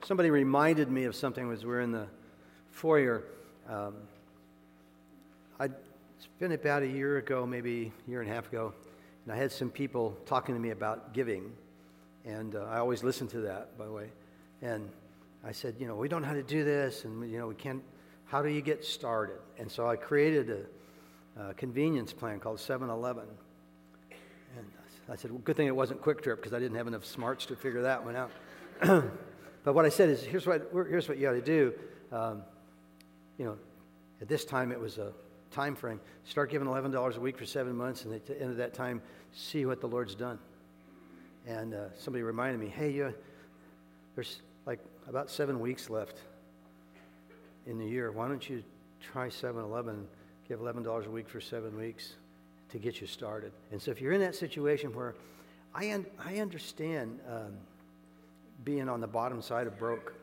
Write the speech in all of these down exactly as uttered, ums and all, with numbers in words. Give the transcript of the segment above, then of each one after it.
somebody reminded me of something as we were in the foyer. Um, I'd, it's been about a year ago, maybe a year and a half ago, and I had some people talking to me about giving, and uh, I always listen to that, by the way. And I said, you know, we don't know how to do this, and you know, we can't. How do you get started? And so I created a, a convenience plan called seven eleven. And I said, well, good thing it wasn't Quick Trip because I didn't have enough smarts to figure that one out. But what I said is, here's what here's what you got to do. Um, you know, at this time it was a time frame. Start giving eleven dollars a week for seven months, and at the end of that time, see what the Lord's done. And uh, somebody reminded me, hey, you, there's like about seven weeks left in the year. Why don't you try seven eleven, give eleven dollars a week for seven weeks to get you started? And so if you're in that situation where I un- I understand um, being on the bottom side of broke.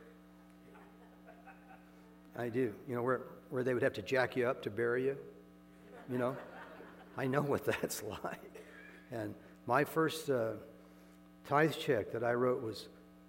I do. You know, where, where they would have to jack you up to bury you, you know? I know what that's like. And my first uh, tithe check that I wrote was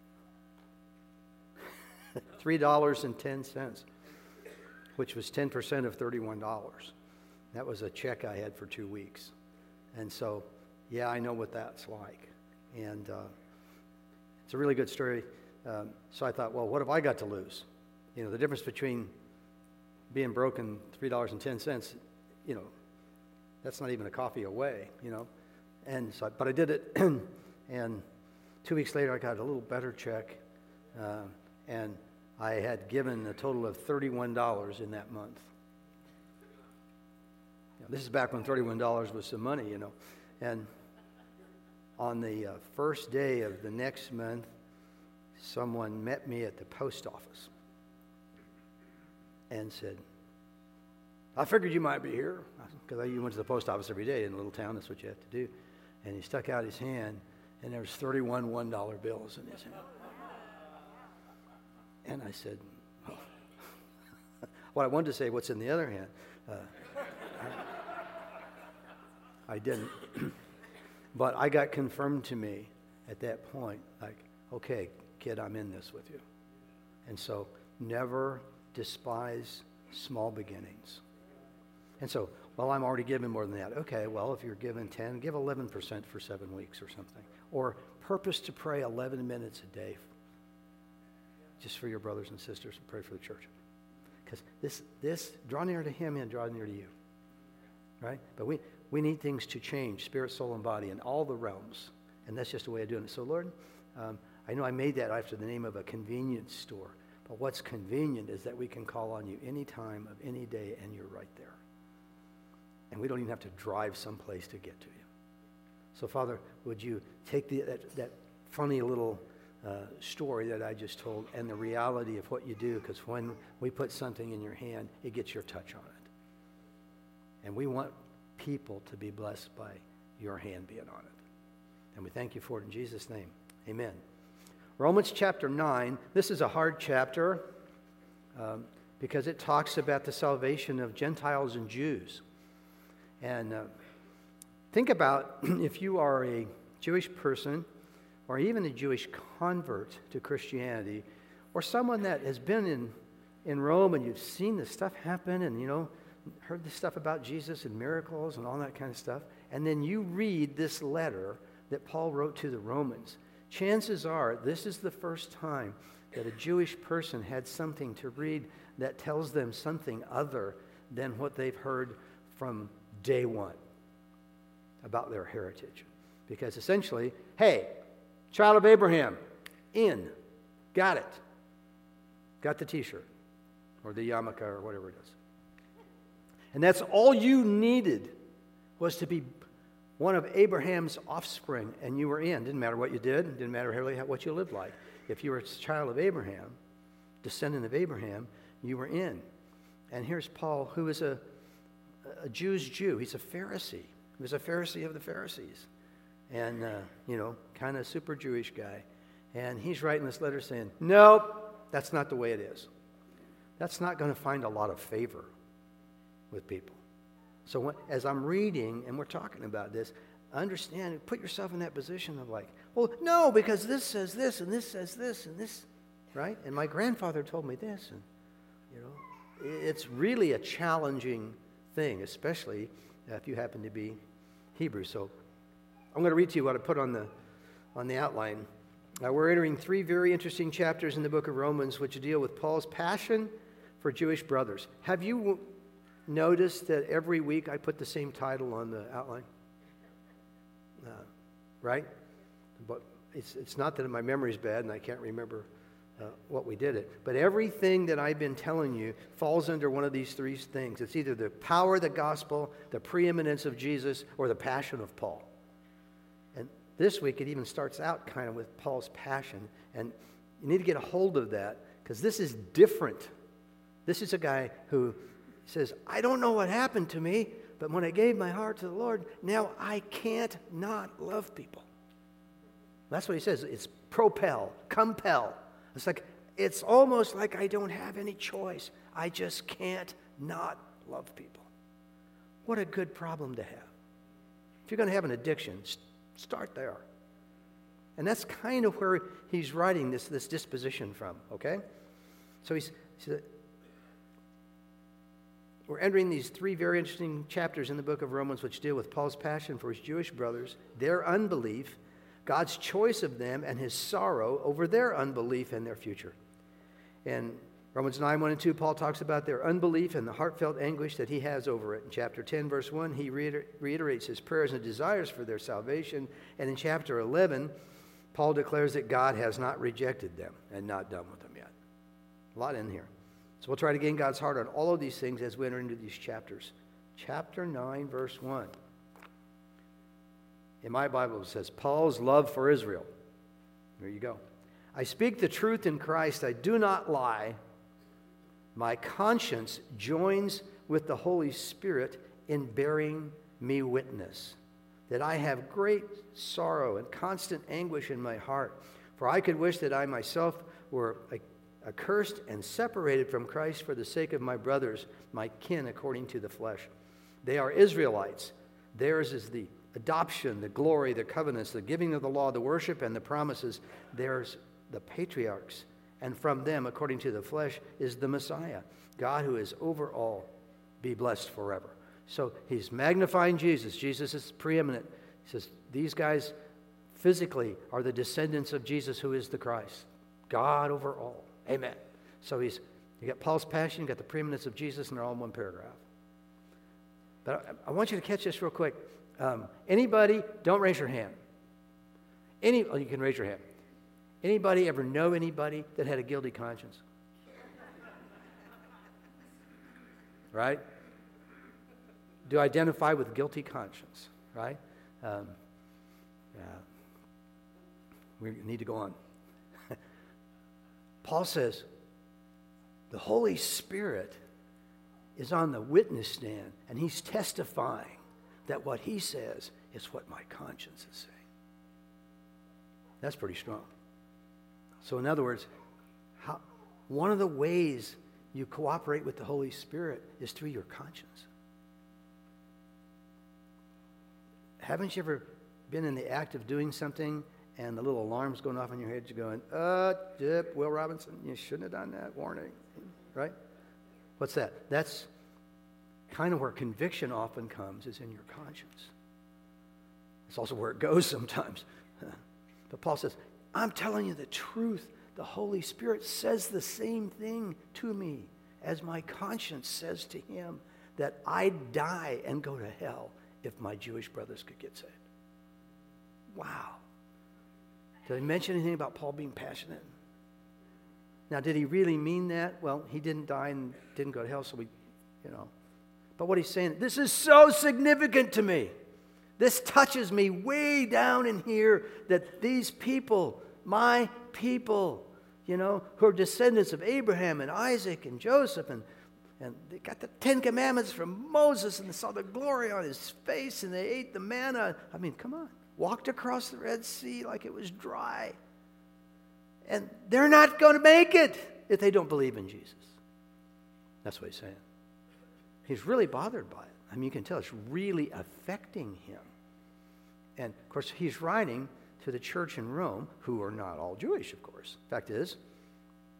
three dollars and ten cents, which was ten percent of thirty-one dollars. That was a check I had for two weeks. And so, yeah, I know what that's like. And uh, it's a really good story. Um, so I thought, well, what have I got to lose? You know, the difference between being broke and three dollars and ten cents, you know, that's not even a coffee away, you know. And so, but I did it, and two weeks later I got a little better check, uh, and I had given a total of thirty-one dollars in that month. You know, this is back when thirty-one dollars was some money, you know. And on the uh, first day of the next month, someone met me at the post office and said, I figured you might be here, because I went to the post office every day in a little town. That's what you have to do. And he stuck out his hand, and there was thirty-one one-dollar bills in his hand. And I said, oh. What I wanted to say, what's in the other hand? Uh, I, I didn't. But I got confirmed to me at that point, like, okay, kid, I'm in this with you. And so never despise small beginnings. And so, well, I'm already giving more than that. Okay, well, if you're giving ten, give eleven percent for seven weeks or something. Or purpose to pray eleven minutes a day just for your brothers and sisters, and pray for the church. Because this, this, draw near to him and draw near to you. Right? But we, we need things to change, spirit, soul, and body in all the realms. And that's just a way of doing it. So, Lord, um, I know I made that after the name of a convenience store. But what's convenient is that we can call on you any time of any day, and you're right there. And we don't even have to drive someplace to get to you. So, Father, would you take the, that, that funny little uh, story that I just told and the reality of what you do, because when we put something in your hand, it gets your touch on it. And we want people to be blessed by your hand being on it. And we thank you for it in Jesus' name. Amen. Romans chapter nine, this is a hard chapter um, because it talks about the salvation of Gentiles and Jews. And uh, think about if you are a Jewish person or even a Jewish convert to Christianity, or someone that has been in, in Rome and you've seen this stuff happen and, you know, heard this stuff about Jesus and miracles and all that kind of stuff, and then you read this letter that Paul wrote to the Romans. Chances are this is the first time that a Jewish person had something to read that tells them something other than what they've heard from day one about their heritage. Because essentially, hey, child of Abraham, in, got it. Got the t-shirt or the yarmulke or whatever it is. And that's all you needed, was to be one of Abraham's offspring, and you were in. Didn't matter what you did. Didn't matter really what you lived like. If you were a child of Abraham, descendant of Abraham, you were in. And here's Paul, who is a, a Jew's Jew. He's a Pharisee. He was a Pharisee of the Pharisees. And, uh, you know, kind of super Jewish guy. And he's writing this letter saying, nope, that's not the way it is. That's not going to find a lot of favor with people. So when, as I'm reading and we're talking about this, understand, put yourself in that position of like, well, no, because this says this and this says this and this. right? And my grandfather told me this. And, you know, it's really a challenging thing, especially if you happen to be Hebrew. So I'm going to read to you what I put on the on the outline. Now, we're entering three very interesting chapters in the book of Romans which deal with Paul's passion for Jewish brothers. Have you noticed that every week I put the same title on the outline? Uh, right? But it's it's not that my memory's bad and I can't remember uh, what we did it. But everything that I've been telling you falls under one of these three things. It's either the power of the gospel, the preeminence of Jesus, or the passion of Paul. And this week it even starts out kind of with Paul's passion. And you need to get a hold of that because this is different. This is a guy who says, I don't know what happened to me, but when I gave my heart to the Lord, now I can't not love people. That's what he says. It's propel, compel. It's like, it's almost like I don't have any choice. I just can't not love people. What a good problem to have. If you're going to have an addiction, start there. And that's kind of where he's writing this, this disposition from, okay? So he's, he's we're entering these three very interesting chapters in the book of Romans which deal with Paul's passion for his Jewish brothers, their unbelief, God's choice of them, and his sorrow over their unbelief and their future. In Romans nine, one and two, Paul talks about their unbelief and the heartfelt anguish that he has over it. In chapter ten, verse one, he reiter- reiterates his prayers and desires for their salvation. And in chapter eleven, Paul declares that God has not rejected them and not done with them yet. A lot in here. So we'll try to gain God's heart on all of these things as we enter into these chapters. Chapter nine, verse one. In my Bible, it says, Paul's love for Israel. There you go. I speak the truth in Christ. I do not lie. My conscience joins with the Holy Spirit in bearing me witness that I have great sorrow and constant anguish in my heart. For I could wish that I myself were accursed and separated from Christ for the sake of my brothers, my kin according to the flesh. They are Israelites. Theirs is the adoption, the glory, the covenants, the giving of the law, the worship, and the promises. There's the patriarchs. And from them, according to the flesh, is the Messiah, God who is over all, be blessed forever. So he's magnifying Jesus. Jesus is preeminent. He says, these guys physically are the descendants of Jesus, who is the Christ, God over all. Amen. So he's, you got Paul's passion, you got the preeminence of Jesus, and they're all in one paragraph. But I, I want you to catch this real quick. Um, anybody, don't raise your hand. Any, oh, you can raise your hand. Anybody ever know anybody that had a guilty conscience? Right? Do identify with guilty conscience, right? Um, yeah. We need to go on. Paul says, the Holy Spirit is on the witness stand, and he's testifying that what he says is what my conscience is saying. That's pretty strong. So in other words, how, one of the ways you cooperate with the Holy Spirit is through your conscience. Haven't you ever been in the act of doing something and the little alarm's going off in your head, you're going, uh, dip, Will Robinson, you shouldn't have done that, warning, right? What's that? That's kind of where conviction often comes, is in your conscience. It's also where it goes sometimes. But Paul says, I'm telling you the truth. The Holy Spirit says the same thing to me as my conscience says to him, that I'd die and go to hell if my Jewish brothers could get saved. Wow. Did I mention anything about Paul being passionate? Now, did he really mean that? Well, he didn't die and didn't go to hell, so we, you know. But what he's saying, this is so significant to me. This touches me way down in here, that these people, my people, you know, who are descendants of Abraham and Isaac and Joseph, and, and they got the Ten Commandments from Moses, and they saw the glory on his face, and they ate the manna. I mean, come on. Walked across the Red Sea like it was dry. And they're not going to make it if they don't believe in Jesus. That's what he's saying. He's really bothered by it. I mean, you can tell it's really affecting him. And, of course, he's writing to the church in Rome, who are not all Jewish, of course. Fact is,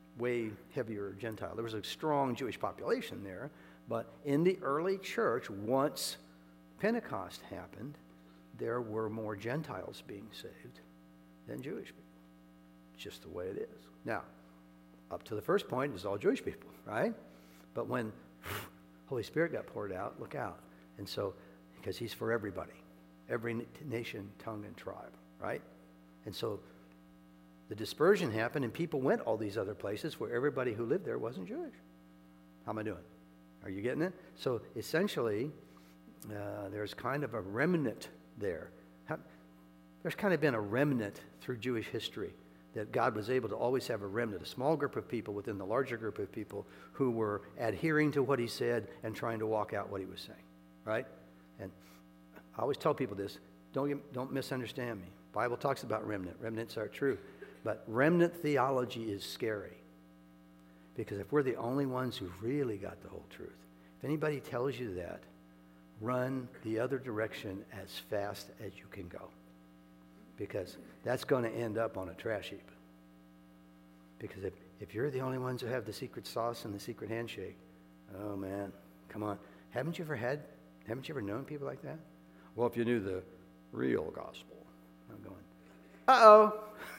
way heavier Gentile. There was a strong Jewish population there, but in the early church, once Pentecost happened, there were more Gentiles being saved than Jewish people. It's just the way it is. Now, up to the first point, it's all Jewish people, right? But when Holy Spirit got poured out, look out. And so, because he's for everybody, every nation, tongue, and tribe, right? And so the dispersion happened, and people went all these other places where everybody who lived there wasn't Jewish. How am I doing? Are you getting it? So essentially, uh, there's kind of a remnant there. How, there's kind of been a remnant through Jewish history that God was able to always have a remnant, a small group of people within the larger group of people who were adhering to what he said and trying to walk out what he was saying, right? And I always tell people this, don't, get, don't misunderstand me. The Bible talks about remnant. Remnants are true. But remnant theology is scary. Because if we're the only ones who've really got the whole truth, if anybody tells you that, run the other direction as fast as you can go. Because that's going to end up on a trash heap. Because if, if you're the only ones who have the secret sauce and the secret handshake, oh man, come on. Haven't you ever had, haven't you ever known people like that? Well, if you knew the real gospel. I'm going, uh-oh.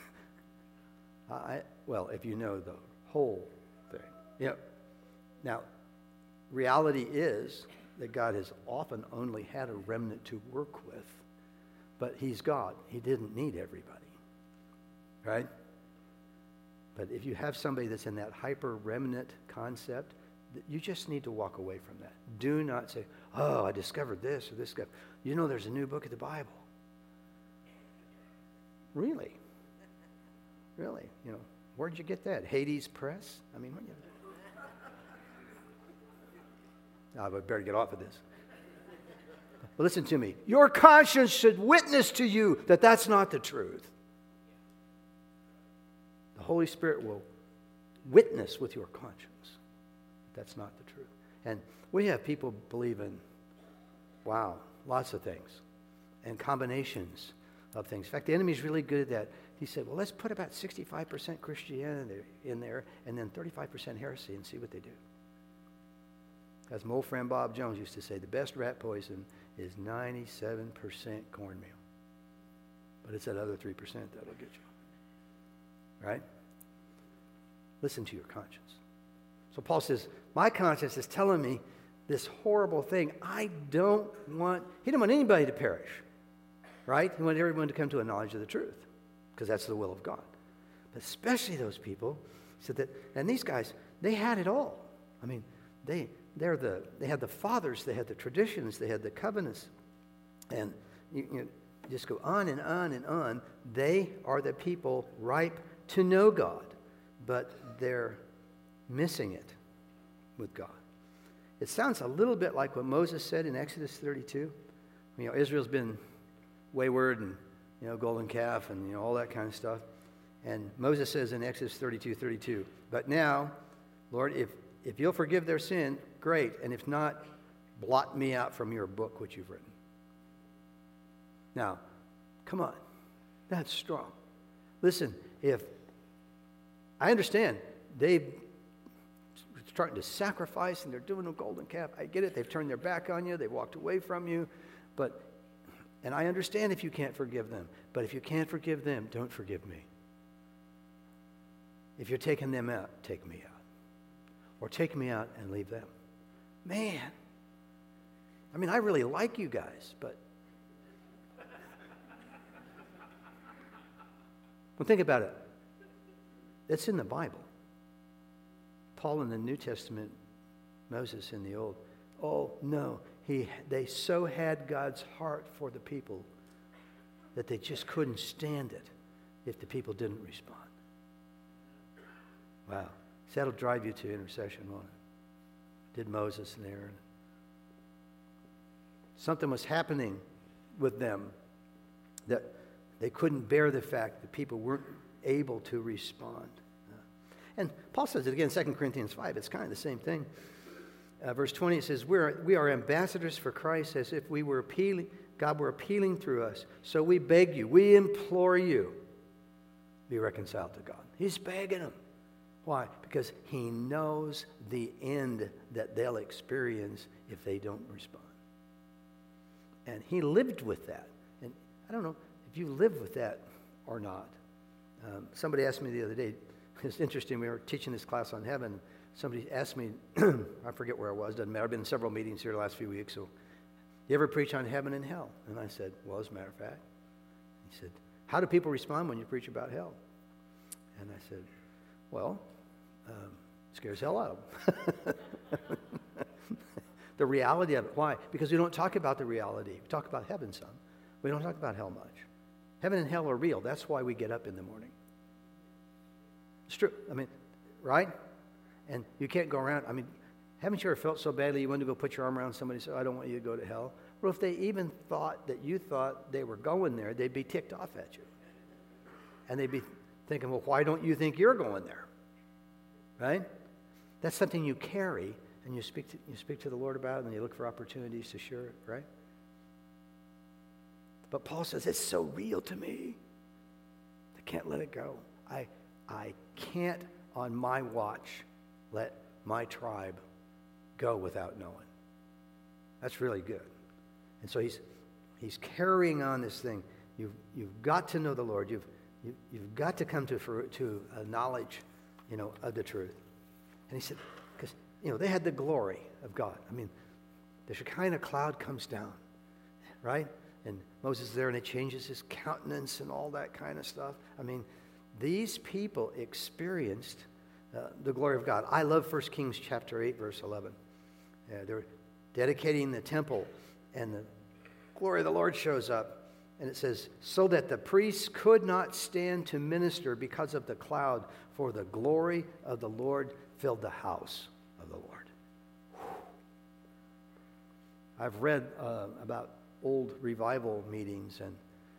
I, well, if you know the whole thing. You know, now, reality is that God has often only had a remnant to work with, but he's God. He didn't need everybody, right? But if you have somebody that's in that hyper remnant concept, you just need to walk away from that. Do not say, oh, I discovered this or this stuff. You know there's a new book of the Bible. Really? Really? You know, where'd you get that? Hades Press? I mean, what you... I would better get off of this. But listen to me. Your conscience should witness to you that that's not the truth. The Holy Spirit will witness with your conscience that that's not the truth. And we have people believing, wow, lots of things and combinations of things. In fact, the enemy's really good at that. He said, well, let's put about sixty-five percent Christianity in there and then thirty-five percent heresy and see what they do. As my old friend Bob Jones used to say, the best rat poison is ninety-seven percent cornmeal. But it's that other three percent that'll get you. Right? Listen to your conscience. So Paul says, my conscience is telling me this horrible thing. I don't want, he didn't want anybody to perish. Right? He wanted everyone to come to a knowledge of the truth. Because that's the will of God. But especially those people, said that, and these guys, they had it all. I mean, they they're the they had the fathers, they had the traditions, they had the covenants, and you, you know, just go on and on and on. They are the people ripe to know God, but they're missing it with God. It sounds a little bit like what Moses said in Exodus thirty-two. You know, Israel's been wayward and, you know, golden calf and, you know, all that kind of stuff. And Moses says in Exodus thirty-two thirty-two, but now, Lord, if, if you'll forgive their sin, great. And if not, blot me out from your book which you've written. Now, come on. That's strong. Listen, if, I understand, they've starting to sacrifice and they're doing a golden calf. I get it. They've turned their back on you. They've walked away from you. But And I understand if you can't forgive them. But if you can't forgive them, don't forgive me. If you're taking them out, take me out. Or take me out and leave them. Man. I mean, I really like you guys, but... Well, think about it. It's in the Bible. Paul in the New Testament, Moses in the Old. Oh, no. He, they so had God's heart for the people that they just couldn't stand it if the people didn't respond. Wow. So that'll drive you to intercession, won't it? Did Moses and Aaron. Something was happening with them that they couldn't bear the fact that people weren't able to respond. And Paul says it again in Second Corinthians five. It's kind of the same thing. Uh, verse twenty, it says, We're, we are ambassadors for Christ as if we were appealing, God were appealing through us. So we beg you, we implore you, be reconciled to God. He's begging them. Why? Because he knows the end that they'll experience if they don't respond. And he lived with that. And I don't know if you live with that or not. Um, somebody asked me the other day, it's interesting, we were teaching this class on heaven. Somebody asked me, I forget where I was, doesn't matter. I've been in several meetings here the last few weeks. So, you ever preach on heaven and hell? And I said, well, as a matter of fact. He said, how do people respond when you preach about hell? And I said, well, um, it scares hell out of them. The reality of it. Why? Because we don't talk about the reality. We talk about heaven some. We don't talk about hell much. Heaven and hell are real. That's why we get up in the morning. It's true. I mean, right? And you can't go around. I mean, haven't you ever felt so badly you wanted to go put your arm around somebody and say, I don't want you to go to hell? Well, if they even thought that you thought they were going there, they'd be ticked off at you. And they'd be thinking, well, why don't you think you're going there? Right? That's something you carry, and you speak to, you speak to the Lord about it, and you look for opportunities to share it, right? But Paul says, it's so real to me. I can't let it go. I, I can't, on my watch, let my tribe go without knowing. That's really good. And so he's he's carrying on this thing. You've, you've got to know the Lord. You've, you, you've got to come to, for, to a knowledge, you know, of the truth. And he said, because, you know, they had the glory of God. I mean, the Shekinah cloud comes down, right? And Moses is there, and it changes his countenance and all that kind of stuff. I mean, these people experienced uh, the glory of God. I love First Kings chapter eight, verse eleven. Uh, they're dedicating the temple, and the glory of the Lord shows up. And it says, so that the priests could not stand to minister because of the cloud, for the glory of the Lord filled the house of the Lord. Whew. I've read uh, about old revival meetings and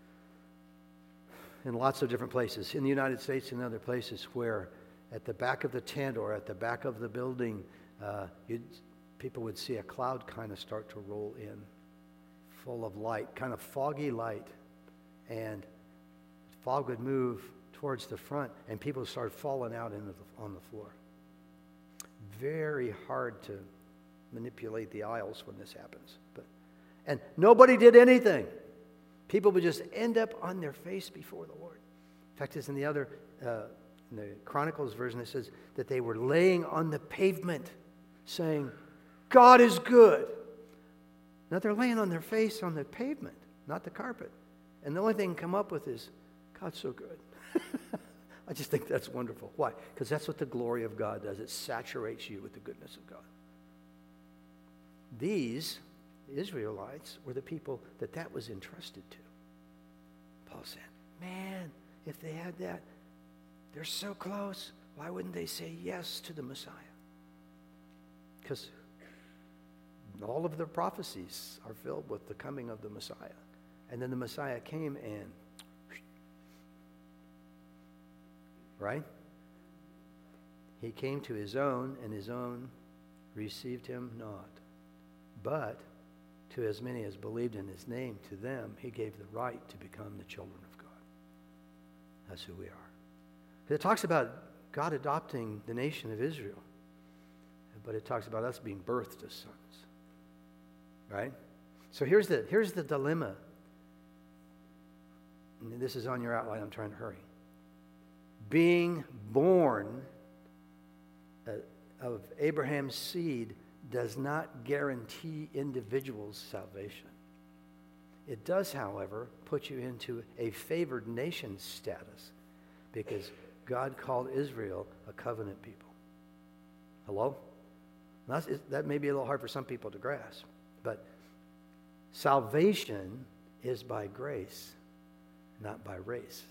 in lots of different places, in the United States and other places, where at the back of the tent or at the back of the building, uh, you'd, people would see a cloud kind of start to roll in, full of light, kind of foggy light, and fog would move towards the front, and people start falling out into the, on the floor. Very hard to manipulate the aisles when this happens, but and nobody did anything. People would just end up on their face before the Lord. In fact, it's in the other, uh, in the Chronicles version, it says that they were laying on the pavement, saying, "God is good." Now they're laying on their face on the pavement, not the carpet. And the only thing they can come up with is, "God's so good." I just think that's wonderful. Why? Because that's what the glory of God does. It saturates you with the goodness of God. These Israelites were the people that that was entrusted to. Paul said, man, if they had that, they're so close. Why wouldn't they say yes to the Messiah? Because all of their prophecies are filled with the coming of the Messiah. And then the Messiah came and, right? He came to his own, and his own received him not. But to as many as believed in his name, to them he gave the right to become the children of God. That's who we are. It talks about God adopting the nation of Israel, but it talks about us being birthed as sons. Right? So here's the, here's the dilemma. And this is on your outline. I'm trying to hurry. Being born uh, of Abraham's seed does not guarantee individuals salvation. It does, however, put you into a favored nation status because God called Israel a covenant people. Hello? Now, that may be a little hard for some people to grasp, but salvation is by grace, not by race.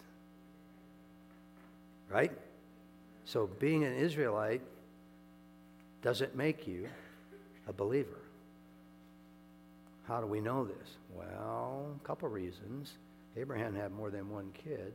Right? So being an Israelite doesn't make you a believer. How do we know this? Well, a couple reasons. Abraham had more than one kid.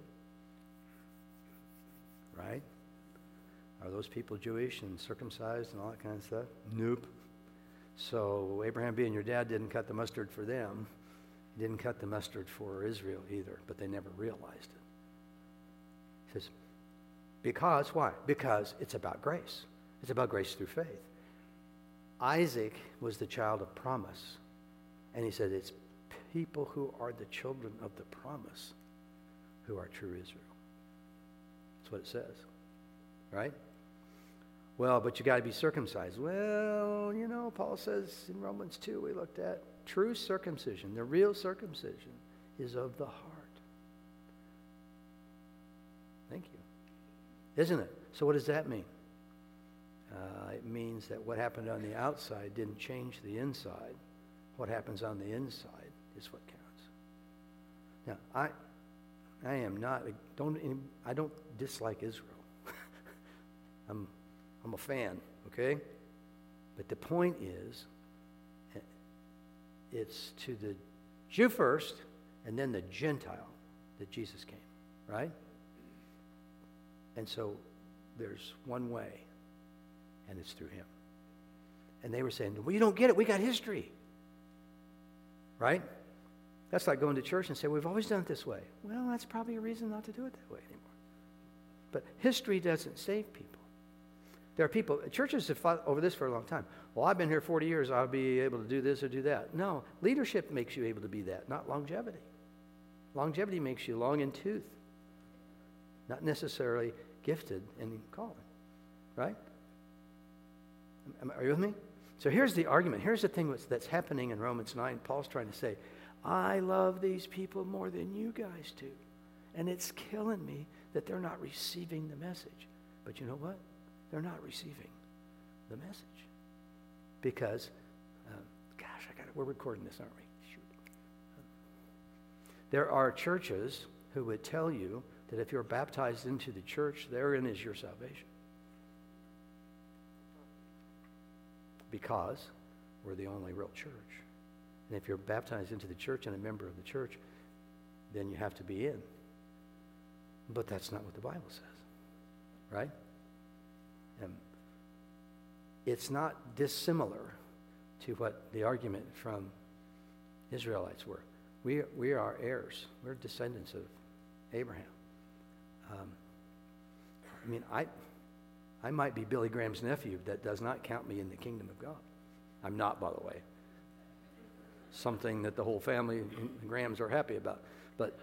Right? Are those people Jewish and circumcised and all that kind of stuff? Nope. So Abraham being your dad didn't cut the mustard for them. He didn't cut the mustard for Israel either, but they never realized it. It says, Because, why? Because it's about grace. It's about grace through faith. Isaac was the child of promise. And he said it's people who are the children of the promise who are true Israel. That's what it says. Right? Well, but you got to be circumcised. Well, you know, Paul says in Romans two we looked at, true circumcision, the real circumcision, is of the heart. Thank you. Isn't it? So what does that mean? Uh, it means that what happened on the outside didn't change the inside. What happens on the inside is what counts. Now, I, I am not. Don't. I don't dislike Israel. I'm, I'm a fan. Okay, but the point is, it's to the Jew first, and then the Gentile that Jesus came. Right. And so there's one way, and it's through him. And they were saying, well, you don't get it. We got history. Right? That's like going to church and say, we've always done it this way. Well, that's probably a reason not to do it that way anymore. But history doesn't save people. There are people, churches have fought over this for a long time. Well, I've been here forty years. I'll be able to do this or do that. No, leadership makes you able to be that, not longevity. Longevity makes you long in tooth, not necessarily gifted in calling. Right? Are you with me? So here's the argument. Here's the thing that's happening in Romans nine. Paul's trying to say, I love these people more than you guys do. And it's killing me that they're not receiving the message. But you know what? They're not receiving the message. Because, uh, gosh, I got it. We're recording this, aren't we? Shoot. There are churches who would tell you that if you're baptized into the church, therein is your salvation. Because we're the only real church. And if you're baptized into the church and a member of the church, then you have to be in. But that's not what the Bible says. Right? And it's not dissimilar to what the argument from Israelites were. We, we are heirs. We're descendants of Abraham. Um, I mean, I... I might be Billy Graham's nephew. That does not count me in the kingdom of God. I'm not, by the way. Something that the whole family, the Grahams, are happy about. But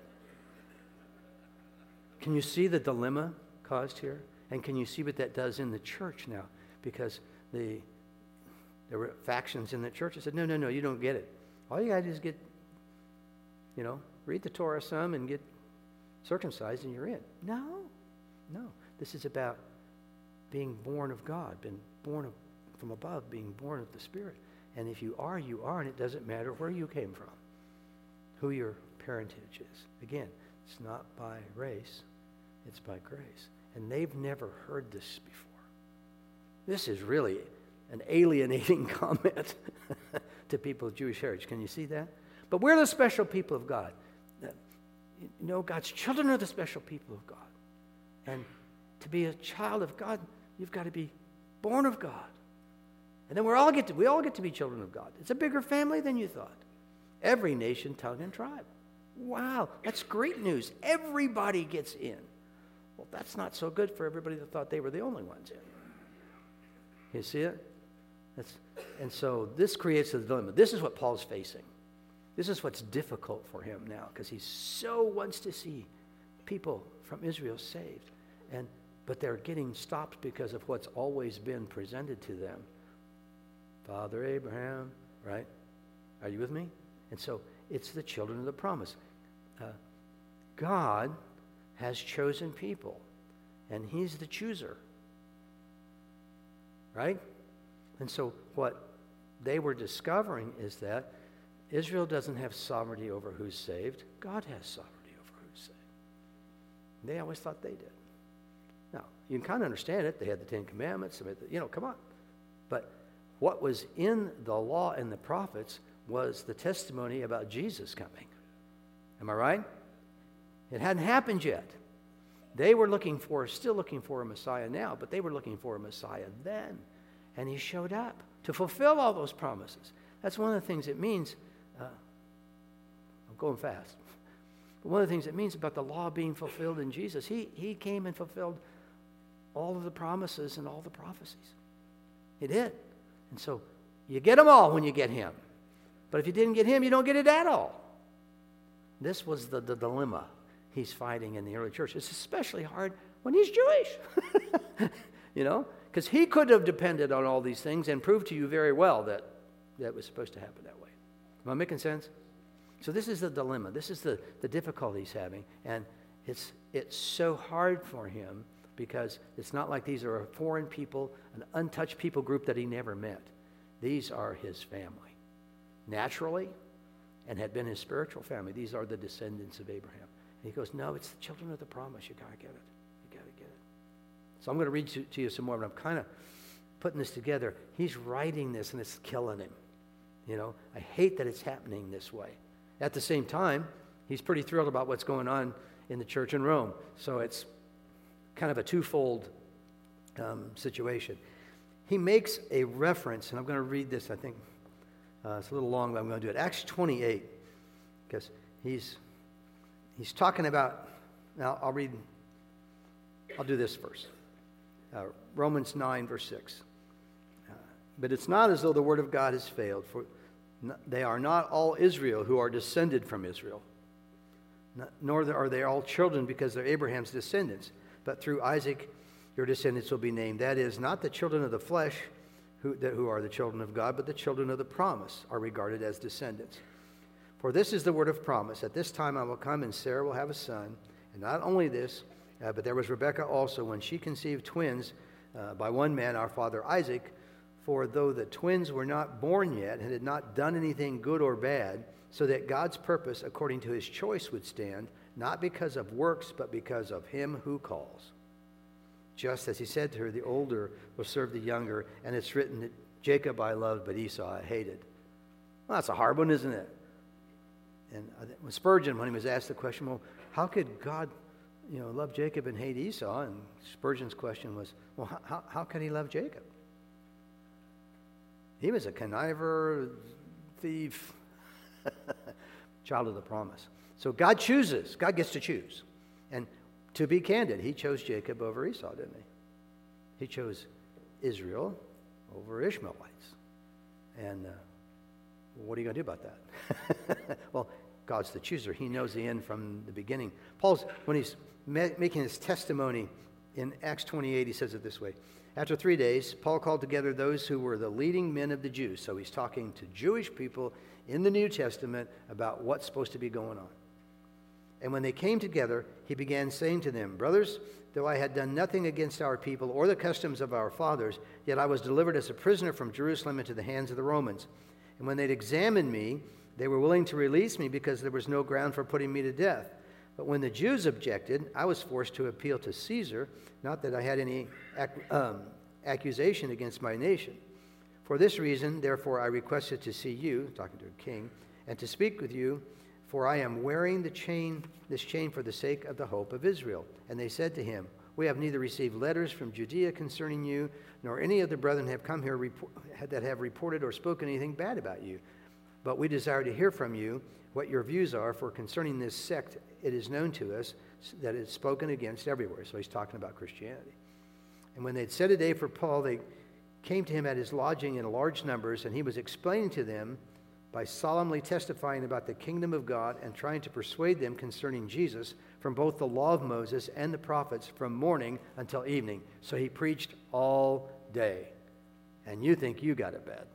can you see the dilemma caused here? And can you see what that does in the church now? Because the there were factions in the church that said, no, no, no, you don't get it. All you got to do is get, you know, read the Torah some and get circumcised and you're in. No, no. This is about being born of God, been born of, from above, being born of the Spirit. And if you are, you are, and it doesn't matter where you came from, who your parentage is. Again, it's not by race, it's by grace. And they've never heard this before. This is really an alienating comment to people of Jewish heritage. Can you see that? But we're the special people of God. You know, God's children are the special people of God. And to be a child of God, you've got to be born of God. And then we all get to, we all get to be children of God. It's a bigger family than you thought. Every nation, tongue, and tribe. Wow, that's great news. Everybody gets in. Well, that's not so good for everybody that thought they were the only ones in. You see it? That's, and so this creates a dilemma. This is what Paul's facing. This is what's difficult for him now, because he so wants to see people from Israel saved. And but they're getting stopped because of what's always been presented to them. Father Abraham, right? Are you with me? And so it's the children of the promise. Uh, God has chosen people, and he's the chooser. Right? And so what they were discovering is that Israel doesn't have sovereignty over who's saved. God has sovereignty over who's saved. They always thought they did. Now, you can kind of understand it. They had the Ten Commandments. You know, come on. But what was in the law and the prophets was the testimony about Jesus coming. Am I right? It hadn't happened yet. They were looking for, still looking for a Messiah now, but they were looking for a Messiah then. And he showed up to fulfill all those promises. That's one of the things it means. Uh, I'm going fast. But one of the things it means about the law being fulfilled in Jesus, he, he came and fulfilled all of the promises and all the prophecies. He did. And so you get them all when you get him. But if you didn't get him, you don't get it at all. This was the, the dilemma he's fighting in the early church. It's especially hard when he's Jewish. You know, because he could have depended on all these things and proved to you very well that that was supposed to happen that way. Am I making sense? So this is the dilemma. This is the, the difficulty he's having. And it's it's so hard for him because it's not like these are a foreign people, an untouched people group that he never met. These are his family. Naturally, and had been his spiritual family. These are the descendants of Abraham. And he goes, no, it's the children of the promise. You got to get it. You got to get it. So I'm going to read to, to you some more, but I'm kind of putting this together. He's writing this, and it's killing him. You know, I hate that it's happening this way. At the same time, he's pretty thrilled about what's going on in the church in Rome. So it's kind of a twofold um, situation. He makes a reference, and I'm going to read this, I think. Uh, it's a little long, but I'm going to do it. Acts twenty-eight, because he's he's talking about, now I'll read, I'll do this first. Uh, Romans nine, verse six. Uh, but it's not as though the word of God has failed, for n- they are not all Israel who are descended from Israel, n- nor are they all children because they're Abraham's descendants, but through Isaac your descendants will be named. That is, not the children of the flesh, Who, that, who are the children of God, but the children of the promise are regarded as descendants. For this is the word of promise. At this time I will come, and Sarah will have a son. And not only this, uh, but there was Rebekah also, when she conceived twins uh, by one man, our father Isaac. For though the twins were not born yet, and had not done anything good or bad, so that God's purpose according to his choice would stand, not because of works, but because of him who calls. Just as he said to her, the older will serve the younger, and it's written that Jacob I loved, but Esau I hated. Well, that's a hard one, isn't it? And when Spurgeon, when he was asked the question, well, how could God, you know, love Jacob and hate Esau? And Spurgeon's question was, well, how, how could he love Jacob? He was a conniver, thief, child of the promise. So God chooses. God gets to choose. And to be candid, he chose Jacob over Esau, didn't he? He chose Israel over Ishmaelites. And uh, what are you going to do about that? Well, God's the chooser. He knows the end from the beginning. Paul's, when he's ma- making his testimony in Acts twenty-eight, he says it this way. After three days, Paul called together those who were the leading men of the Jews. So he's talking to Jewish people in the New Testament about what's supposed to be going on. And when they came together, he began saying to them, brothers, though I had done nothing against our people or the customs of our fathers, yet I was delivered as a prisoner from Jerusalem into the hands of the Romans. And when they'd examined me, they were willing to release me because there was no ground for putting me to death. But when the Jews objected, I was forced to appeal to Caesar, not that I had any ac- um, accusation against my nation. For this reason, therefore, I requested to see you, talking to a king, and to speak with you, for I am wearing the chain, this chain for the sake of the hope of Israel. And they said to him, we have neither received letters from Judea concerning you, nor any of the brethren have come here report, that have reported or spoken anything bad about you. But we desire to hear from you what your views are, for concerning this sect, it is known to us that it's spoken against everywhere. So he's talking about Christianity. And when they'd set a day for Paul, they came to him at his lodging in large numbers, and he was explaining to them by solemnly testifying about the kingdom of God and trying to persuade them concerning Jesus from both the law of Moses and the prophets from morning until evening. So he preached all day. And you think you got it bad.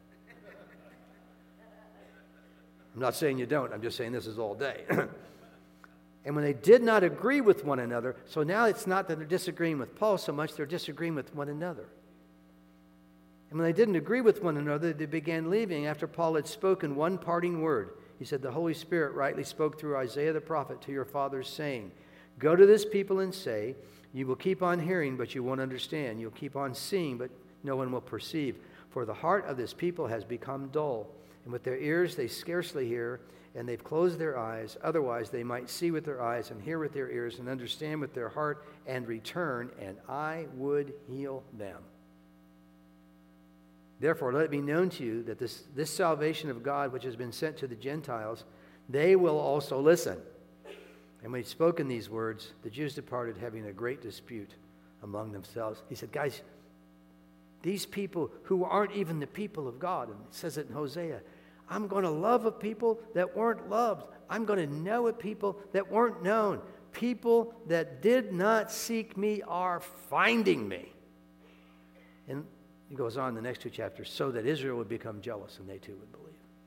I'm not saying you don't. I'm just saying this is all day. And when they did not agree with one another, so now it's not that they're disagreeing with Paul so much, they're disagreeing with one another. And when they didn't agree with one another, they began leaving after Paul had spoken one parting word. He said, the Holy Spirit rightly spoke through Isaiah the prophet to your fathers, saying, go to this people and say, you will keep on hearing, but you won't understand. You'll keep on seeing, but no one will perceive. For the heart of this people has become dull, and with their ears they scarcely hear, and they've closed their eyes. Otherwise they might see with their eyes and hear with their ears and understand with their heart and return, and I would heal them. Therefore, let it be known to you that this, this salvation of God, which has been sent to the Gentiles, they will also listen. And when he'd spoken these words, the Jews departed, having a great dispute among themselves. He said, guys, these people who aren't even the people of God, and it says it in Hosea, I'm going to love a people that weren't loved. I'm going to know a people that weren't known. People that did not seek me are finding me. And he goes on in the next two chapters, so that Israel would become jealous and they too would believe.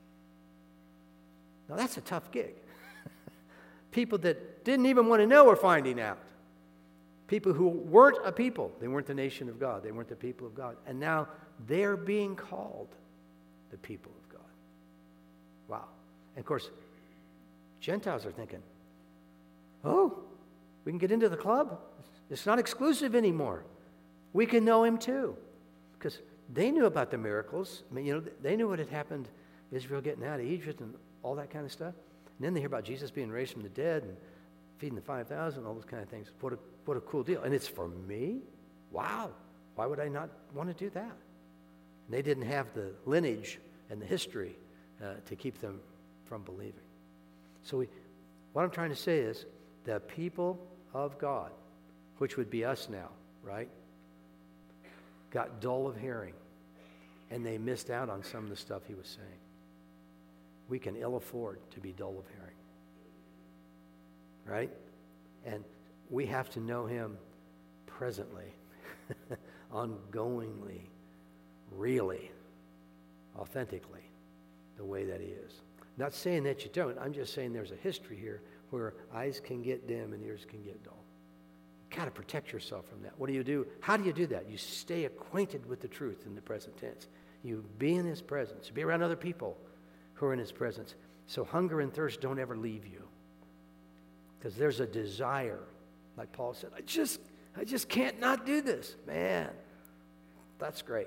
Now that's a tough gig. People that didn't even want to know are finding out. People who weren't a people. They weren't the nation of God. They weren't the people of God. And now they're being called the people of God. Wow. And of course, Gentiles are thinking, oh, we can get into the club? It's not exclusive anymore. We can know him too. Because they knew about the miracles. I mean, you know, they knew what had happened, Israel getting out of Egypt and all that kind of stuff. And then they hear about Jesus being raised from the dead and feeding the five thousand, all those kind of things. What a, what a cool deal. And it's for me? Wow. Why would I not want to do that? And they didn't have the lineage and the history uh, to keep them from believing. So we, what I'm trying to say is the people of God, which would be us now, right, got dull of hearing, and they missed out on some of the stuff he was saying. We can ill afford to be dull of hearing, right? And we have to know him presently, ongoingly, really, authentically, the way that he is. Not saying that you don't. I'm just saying there's a history here where eyes can get dim and ears can get dull. You've got to protect yourself from that. What do you do? How do you do that? You stay acquainted with the truth in the present tense. You be in his presence. You be around other people who are in his presence. So hunger and thirst don't ever leave you. Because there's a desire, like Paul said, I just, I just can't not do this. Man, that's great.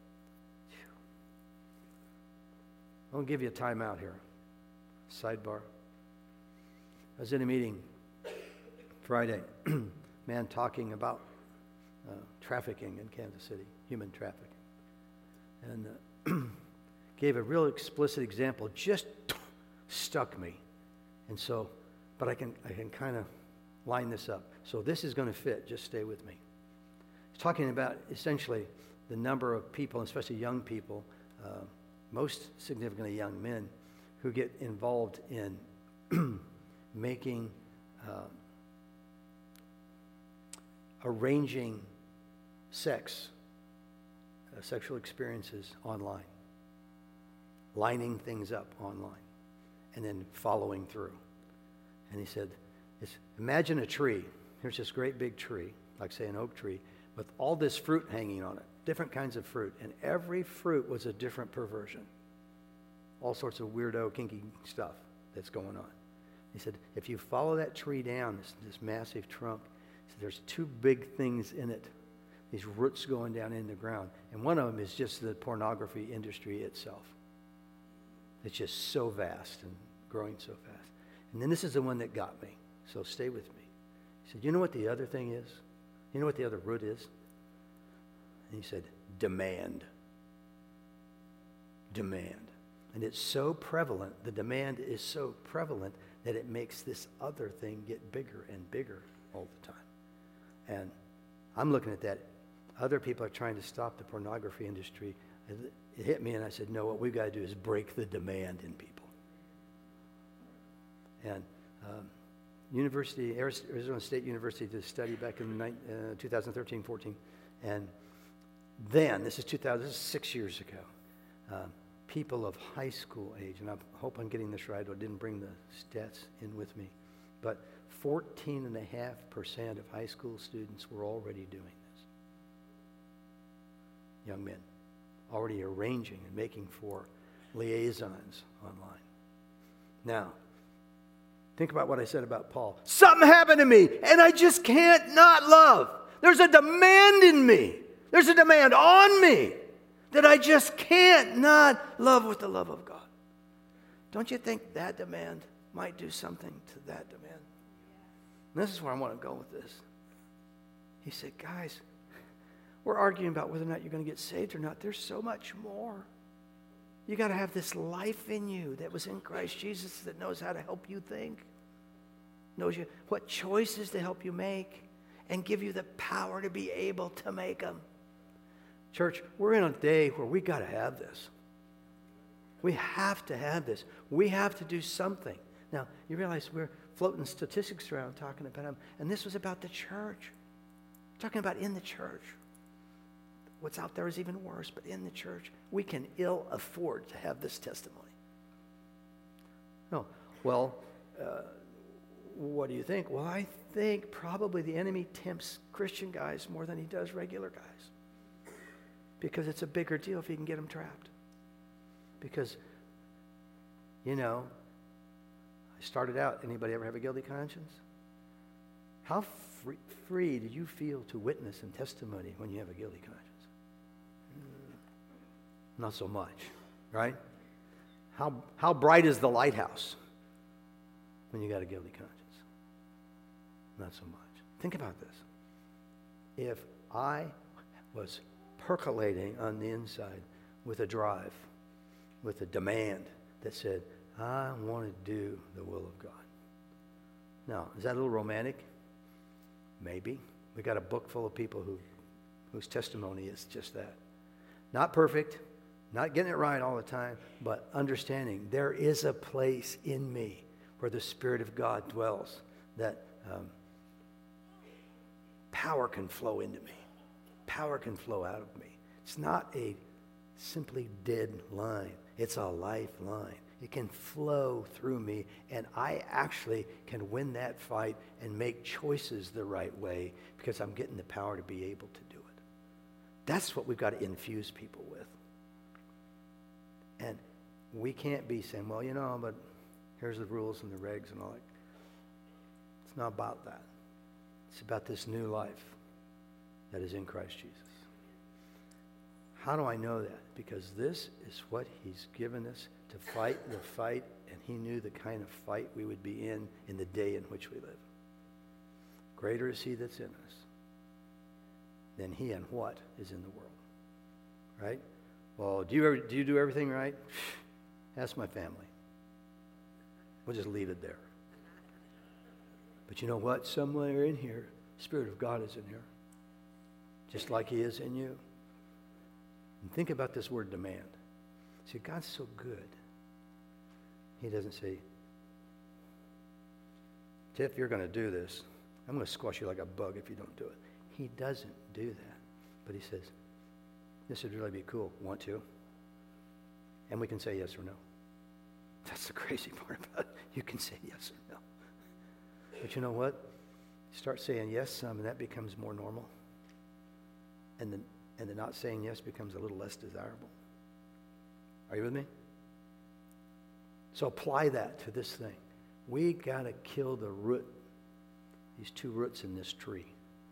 I'm going to give you a timeout here. Sidebar. I was in a meeting Friday, man talking about uh, trafficking in Kansas City, human trafficking. And uh, gave a real explicit example, just stuck me. And so, but I can I can kind of line this up. So this is going to fit, just stay with me. He's talking about essentially the number of people, especially young people, uh, most significantly young men, who get involved in making, uh, arranging sex, uh, sexual experiences online, lining things up online, and then following through. And he said, it's, imagine a tree. Here's this great big tree, like say an oak tree, with all this fruit hanging on it, different kinds of fruit, and every fruit was a different perversion. All sorts of weirdo, kinky stuff that's going on. He said, if you follow that tree down, this, this massive trunk, he said, there's two big things in it, these roots going down in the ground. And one of them is just the pornography industry itself. It's just so vast and growing so fast. And then this is the one that got me, so stay with me. He said, you know what the other thing is? You know what the other root is? And he said, demand. Demand. And it's so prevalent, the demand is so prevalent that it makes this other thing get bigger and bigger all the time. And I'm looking at that. Other people are trying to stop the pornography industry. It hit me and I said, no, what we've got to do is break the demand in people. And um, University, Arizona State University did a study back in uh, twenty thirteen fourteen. And then, this is two thousand, this is six years ago, uh, people of high school age, and I hope I'm getting this right, I didn't bring the stats in with me, but fourteen point five percent of high school students were already doing this. Young men, already arranging and making for liaisons online. Now, think about what I said about Paul. Something happened to me, and I just can't not love. There's a demand in me. There's a demand on me that I just can't not love with the love of God. Don't you think that demand might do something to that demand? And this is where I want to go with this. He said, guys, we're arguing about whether or not you're going to get saved or not. There's so much more. You got to have this life in you that was in Christ Jesus that knows how to help you think, knows you what choices to help you make, and give you the power to be able to make them. Church, we're in a day where we got to have this. We have to have this. We have to do something. Now, you realize we're floating statistics around talking about them, and this was about the church. Talking about in the church. What's out there is even worse, but in the church, we can ill afford to have this testimony. No, well, uh, what do you think? Well, I think probably the enemy tempts Christian guys more than he does regular guys. Because it's a bigger deal if he can get them trapped. Because, you know, I started out, anybody ever have a guilty conscience? How free, free do you feel to witness and testimony when you have a guilty conscience? Not so much, right? How, how bright is the lighthouse when you got a guilty conscience? Not so much. Think about this. If I was percolating on the inside with a drive, with a demand that said, I want to do the will of God. Now, is that a little romantic? Maybe. We got a book full of people who, whose testimony is just that. Not perfect, not getting it right all the time, but understanding there is a place in me where the Spirit of God dwells, that um, power can flow into me. Power can flow out of me. It's not a simply dead line. It's a lifeline. It can flow through me, and I actually can win that fight and make choices the right way because I'm getting the power to be able to do it. That's what we've got to infuse people with. And we can't be saying, well, you know, but here's the rules and the regs and all that. It's not about that. It's about this new life that is in Christ Jesus. How do I know that? Because this is what he's given us to fight the fight, and he knew the kind of fight we would be in in the day in which we live. Greater is he that's in us than he and what is in the world. Right? Well, do you ever, do you do everything right? Ask my family. We'll just leave it there. But you know what? Somewhere in here, Spirit of God is in here. Just like he is in you. And think about this word demand. See, God's so good. He doesn't say, Tiff, you're going to do this. I'm going to squash you like a bug if you don't do it. He doesn't do that. But he says, this would really be cool. Want to? And we can say yes or no. That's the crazy part about it. You can say yes or no. But you know what? Start saying yes some, and that becomes more normal. And the, and the not saying yes becomes a little less desirable. Are you with me? So apply that to this thing. We got to kill the root, these two roots in this tree.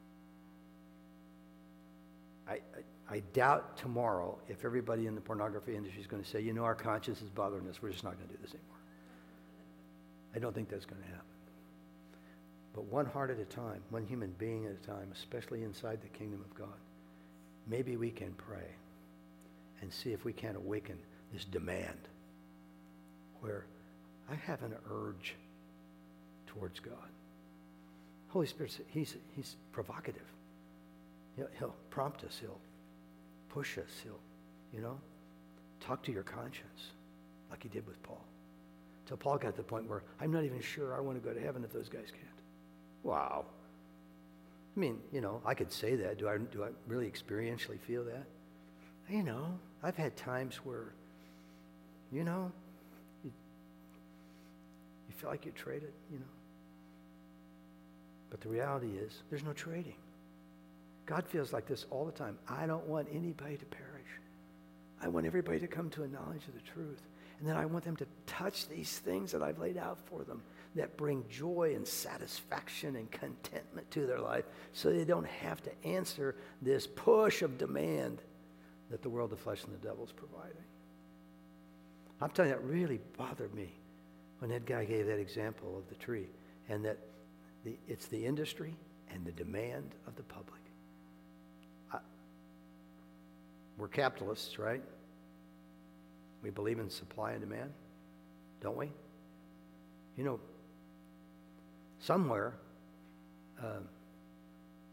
I, I, I doubt tomorrow if everybody in the pornography industry is going to say, you know, our conscience is bothering us. We're just not going to do this anymore. I don't think that's going to happen. But one heart at a time, one human being at a time, especially inside the kingdom of God, maybe we can pray and see if we can't awaken this demand where I have an urge towards God. Holy Spirit, he's, he's provocative. He'll, he'll prompt us. He'll push us. He'll, you know, talk to your conscience like he did with Paul. Till Paul got to the point where I'm not even sure I want to go to heaven if those guys can't. Wow. I mean, you know, I could say that. Do I, do I really experientially feel that? You know, I've had times where, you know, you, you feel like you traded, you know. But the reality is, there's no trading. God feels like this all the time. I don't want anybody to perish. I want everybody to come to a knowledge of the truth. And then I want them to touch these things that I've laid out for them that bring joy and satisfaction and contentment to their life so they don't have to answer this push of demand that the world, the flesh, and the devil is providing. I'm telling you, that really bothered me when that guy gave that example of the tree, and that the, it's the industry and the demand of the public. I, we're capitalists, right? We believe in supply and demand, don't we? You know, somewhere, uh,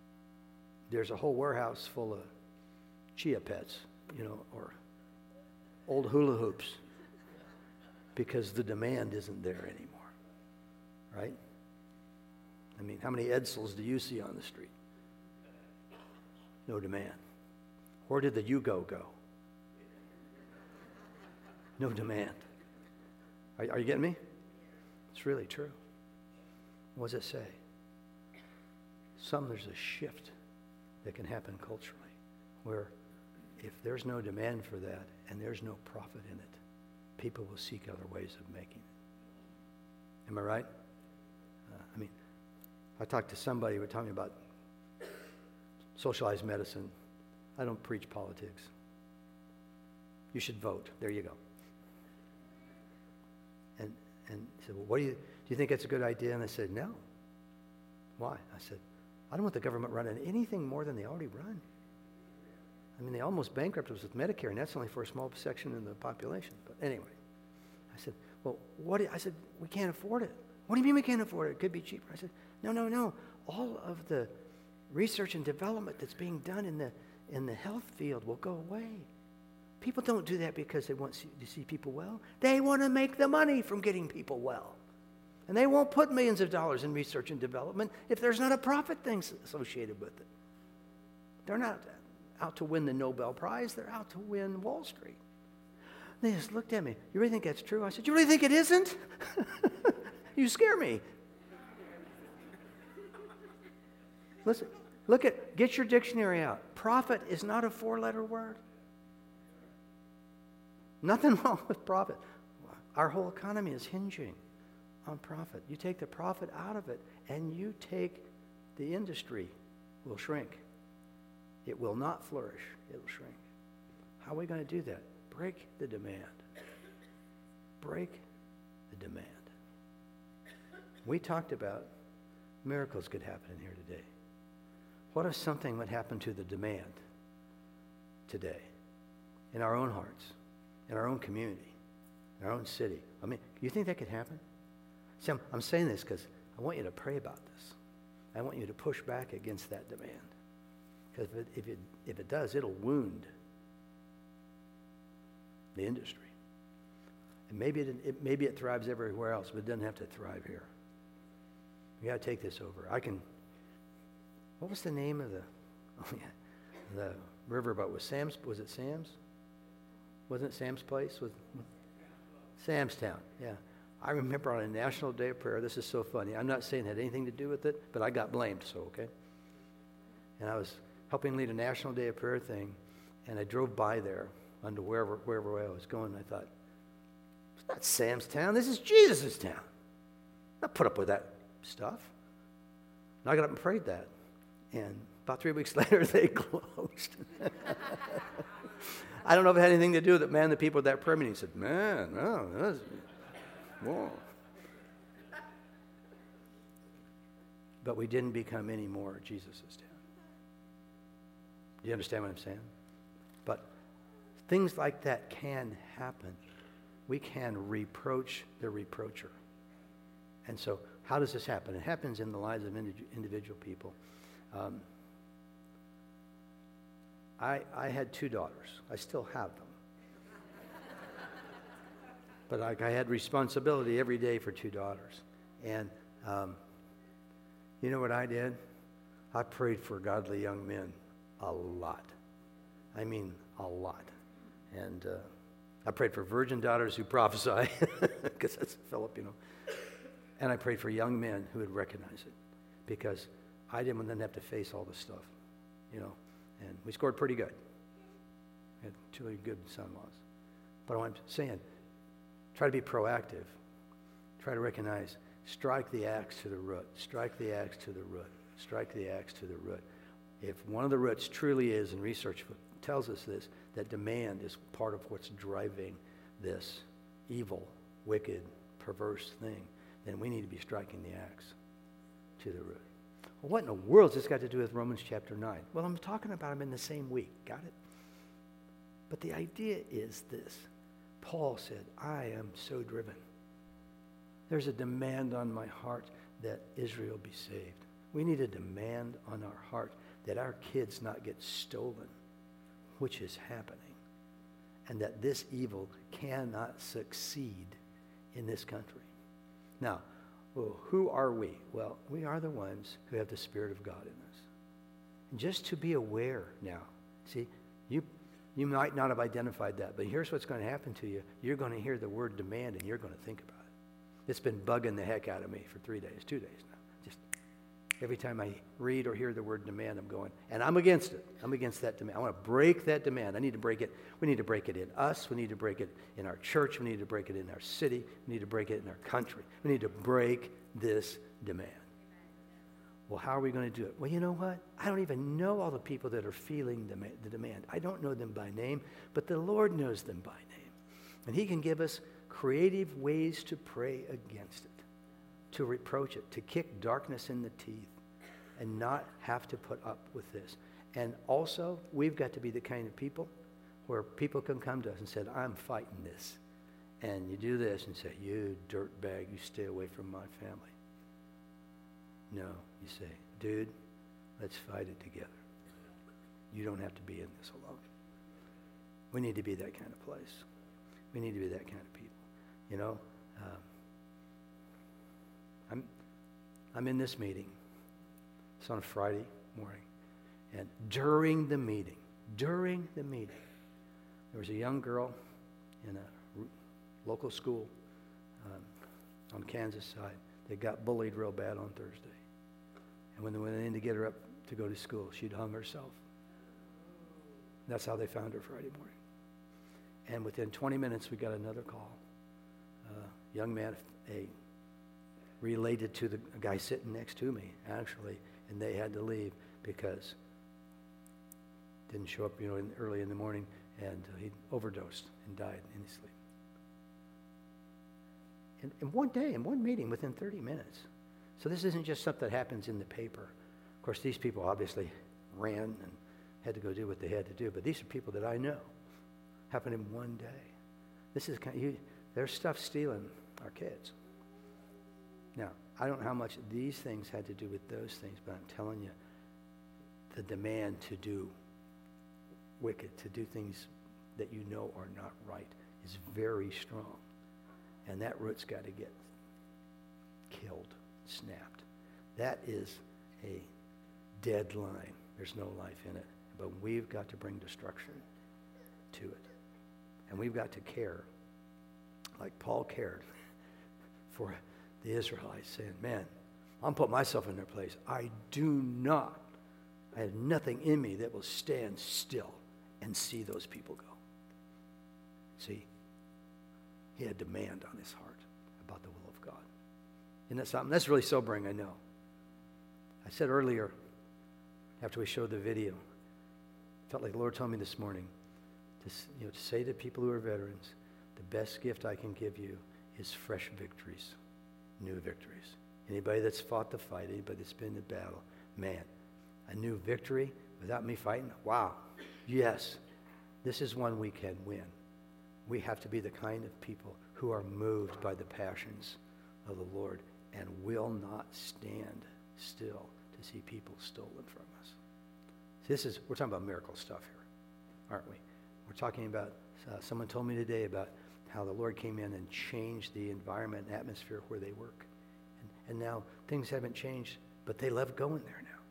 there's a whole warehouse full of chia pets, you know, or old hula hoops, because the demand isn't there anymore, right? I mean, how many Edsels do you see on the street? No demand. Where did the Yugo go? No demand. Are, are you getting me? It's really true. What does it say? Some, there's a shift that can happen culturally where if there's no demand for that and there's no profit in it, people will seek other ways of making it. Am I right? Uh, I mean, I talked to somebody who was talking about socialized medicine. I don't preach politics. You should vote. There you go. And and he said, well, what do you, do you think that's a good idea? And I said, no. Why? I said, I don't want the government running anything more than they already run. I mean, they almost bankrupted us with Medicare, and that's only for a small section of the population. But anyway, I said, well, what? Do, I said, we can't afford it. What do you mean we can't afford it? It could be cheaper. I said, no, no, no. All of the research and development that's being done in the in the health field will go away. People don't do that because they want to see people well. They want to make the money from getting people well. And they won't put millions of dollars in research and development if there's not a profit thing associated with it. They're not out to win the Nobel Prize. They're out to win Wall Street. They just looked at me. You really think that's true? I said, you really think it isn't? You scare me. Listen, look at, get your dictionary out. Profit is not a four-letter word. Nothing wrong with profit. Our whole economy is hinging on profit. You take the profit out of it, and you take the industry will shrink. It will not flourish. It will shrink. How are we going to do that? Break the demand. Break the demand. We talked about miracles could happen in here today. What if something would happen to the demand today in our own hearts, in our own community, in our own city? I mean, do you think that could happen? See, I'm, I'm saying this because I want you to pray about this. I want you to push back against that demand. Because if it, if, it, if it does, it'll wound the industry. And maybe it, it, maybe it thrives everywhere else, but it doesn't have to thrive here. We got to take this over. I can, what was the name of the, oh yeah, the riverboat? Was Sam's, was it Sam's? Wasn't it Sam's Place? Was Sam's Town, yeah. I remember on a National Day of Prayer, this is so funny. I'm not saying it had anything to do with it, but I got blamed, so okay. And I was helping lead a National Day of Prayer thing, and I drove by there under wherever wherever I was going, and I thought, it's not Sam's Town, this is Jesus' town. Not put up with that stuff. And I got up and prayed that, and about three weeks later, they closed. I don't know if it had anything to do with it, man. The people at that prayer meeting said, man, no, that's, whoa. But we didn't become any more Jesus' town. Do you understand what I'm saying? But things like that can happen. We can reproach the reproacher. And so how does this happen? It happens in the lives of individual people. Um, I, I had two daughters. I still have them. But I, I had responsibility every day for two daughters. And um, you know what I did? I prayed for godly young men a lot. I mean, a lot. And uh, I prayed for virgin daughters who prophesy, because that's Philip, you know. And I prayed for young men who would recognize it, because I didn't want them to have to face all this stuff, you know. And we scored pretty good. We had two really good son-in-laws. But what I'm saying, try to be proactive. Try to recognize, strike the axe to the root. Strike the axe to the root. Strike the axe to the root. If one of the roots truly is, and research tells us this, that demand is part of what's driving this evil, wicked, perverse thing, then we need to be striking the axe to the root. Well, what in the world has this got to do with Romans chapter nine? Well, I'm talking about them in the same week. Got it? But the idea is this. Paul said, I am so driven. There's a demand on my heart that Israel be saved. We need a demand on our heart that our kids not get stolen, which is happening, and that this evil cannot succeed in this country. Now, well, who are we? Well, we are the ones who have the Spirit of God in us. And just to be aware now, see, you you might not have identified that, but here's what's going to happen to you. You're going to hear the word demand, and you're going to think about it. It's been bugging the heck out of me for three days, two days now. Just every time I read or hear the word demand, I'm going, and I'm against it. I'm against that demand. I want to break that demand. I need to break it. We need to break it in us. We need to break it in our church. We need to break it in our city. We need to break it in our country. We need to break this demand. Well, how are we going to do it? Well, you know what? I don't even know all the people that are feeling the, the demand. I don't know them by name, but the Lord knows them by name. And he can give us creative ways to pray against it, to reproach it, to kick darkness in the teeth, and not have to put up with this. And also, we've got to be the kind of people where people can come to us and say, I'm fighting this. And you do this and say, you dirtbag, you stay away from my family. No, you say, dude, let's fight it together. You don't have to be in this alone. We need to be that kind of place. We need to be that kind of people. You know, um, I'm, I'm in this meeting. It's on a Friday morning. And during the meeting, during the meeting, there was a young girl in a local school um, on Kansas side that got bullied real bad on Thursday. And when they went in to get her up to go to school, she'd hung herself. That's how they found her Friday morning. And within twenty minutes, we got another call. A young man, a related to the guy sitting next to me, actually, and they had to leave because didn't show up, you know, in, early in the morning, and uh, he overdosed and died in his sleep. In, in one day, in one meeting, within thirty minutes. So this isn't just something that happens in the paper. Of course, these people obviously ran and had to go do what they had to do, but these are people that I know. Happened in one day. This is kind of, you, there's stuff stealing our kids. Now, I don't know how much these things had to do with those things, but I'm telling you, the demand to do wicked, to do things that you know are not right is very strong. And that root's got to get killed, snapped. That is a dead line. There's no life in it. But we've got to bring destruction to it. And we've got to care, like Paul cared for the Israelites, saying, man, I'm putting myself in their place. I do not, I have nothing in me that will stand still and see those people go. See, he had demand on his heart about the will of God. Isn't that something? That's really sobering, I know. I said earlier, after we showed the video, I felt like the Lord told me this morning to, you know, to say to people who are veterans, the best gift I can give you is fresh victories, new victories. Anybody that's fought the fight, anybody that's been in the battle, man, a new victory without me fighting, wow, yes, this is one we can win. We have to be the kind of people who are moved by the passions of the Lord and will not stand still to see people stolen from us. This is, we're talking about miracle stuff here, aren't we? We're talking about, uh, someone told me today about how the Lord came in and changed the environment and atmosphere where they work. And, and now things haven't changed, but they love going there now.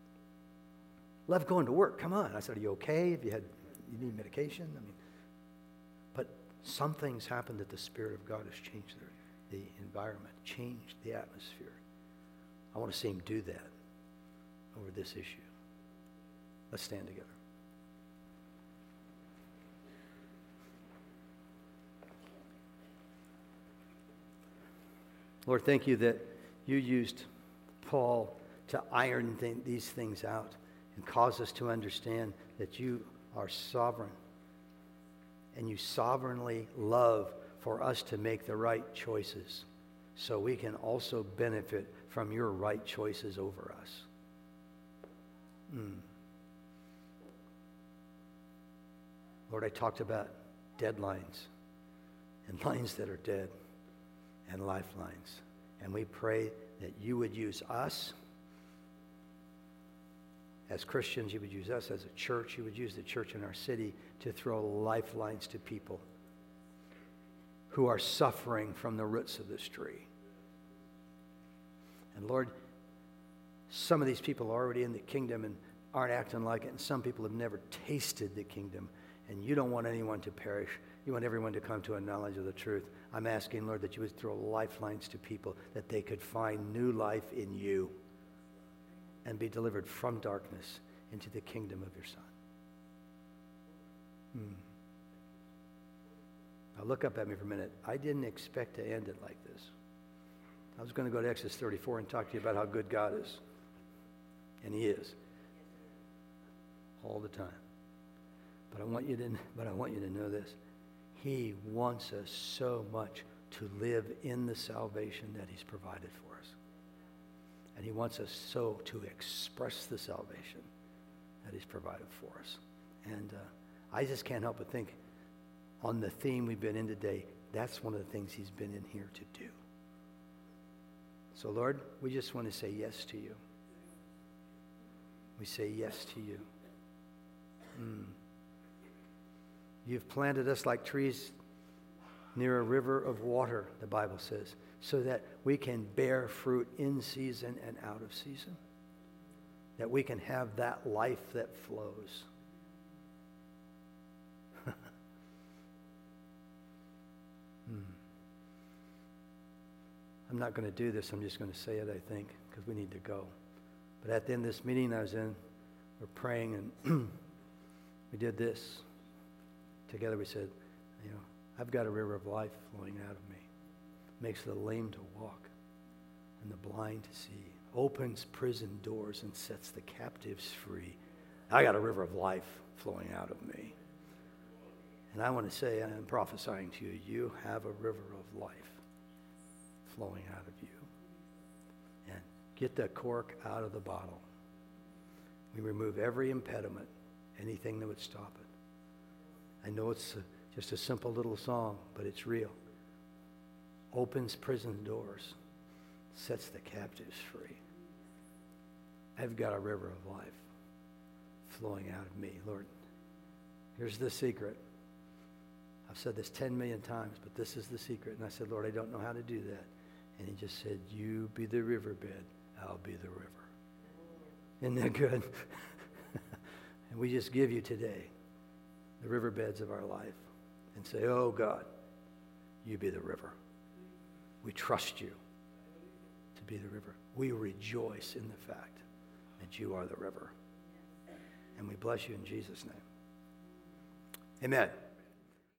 Love going to work, come on. I said, are you okay? If you had, you need medication? I mean, but some things happened that the Spirit of God has changed the, the environment, changed the atmosphere. I want to see him do that over this issue. Let's stand together. Lord, thank you that you used Paul to iron th- these things out and cause us to understand that you are sovereign and you sovereignly love for us to make the right choices so we can also benefit from your right choices over us. Mm. Lord, I talked about deadlines and lines that are dead and lifelines. And we pray that you would use us as Christians, you would use us as a church. You would use the church in our city to throw lifelines to people who are suffering from the roots of this tree. And Lord, some of these people are already in the kingdom and aren't acting like it, and some people have never tasted the kingdom, and you don't want anyone to perish. You want everyone to come to a knowledge of the truth. I'm asking, Lord, that you would throw lifelines to people, that they could find new life in you and be delivered from darkness into the kingdom of your Son. Hmm. Now look up at me for a minute. I didn't expect to end it like this. I was going to go to Exodus thirty-four and talk to you about how good God is. And he is. All the time. But I want you to, but I want you to know this. He wants us so much to live in the salvation that he's provided for us. And he wants us so to express the salvation that he's provided for us. And uh, I just can't help but think on the theme we've been in today, that's one of the things he's been in here to do. So Lord, we just want to say yes to you. We say yes to you. Mm. You've planted us like trees near a river of water, the Bible says, so that we can bear fruit in season and out of season. That we can have that life that flows. hmm. I'm not going to do this. I'm just going to say it, I think, because we need to go. But at the end of this meeting I was in, we're praying, and we did this. Together we said, you know, I've got a river of life flowing out of me. Makes the lame to walk and the blind to see. Opens prison doors and sets the captives free. I got a river of life flowing out of me. And I want to say, and I'm prophesying to you, you have a river of life flowing out of you. And get the cork out of the bottle. We remove every impediment, anything that would stop it. I know it's a, just a simple little song, but it's real. Opens prison doors, sets the captives free. I've got a river of life flowing out of me. Lord, here's the secret. I've said this ten million times, but this is the secret. And I said, Lord, I don't know how to do that. And he just said, you be the riverbed, I'll be the river. Isn't that good? And we just give you today the riverbeds of our life and say, oh God, you be the river. We trust you to be the river. We rejoice in the fact that you are the river. And we bless you in Jesus' name. Amen.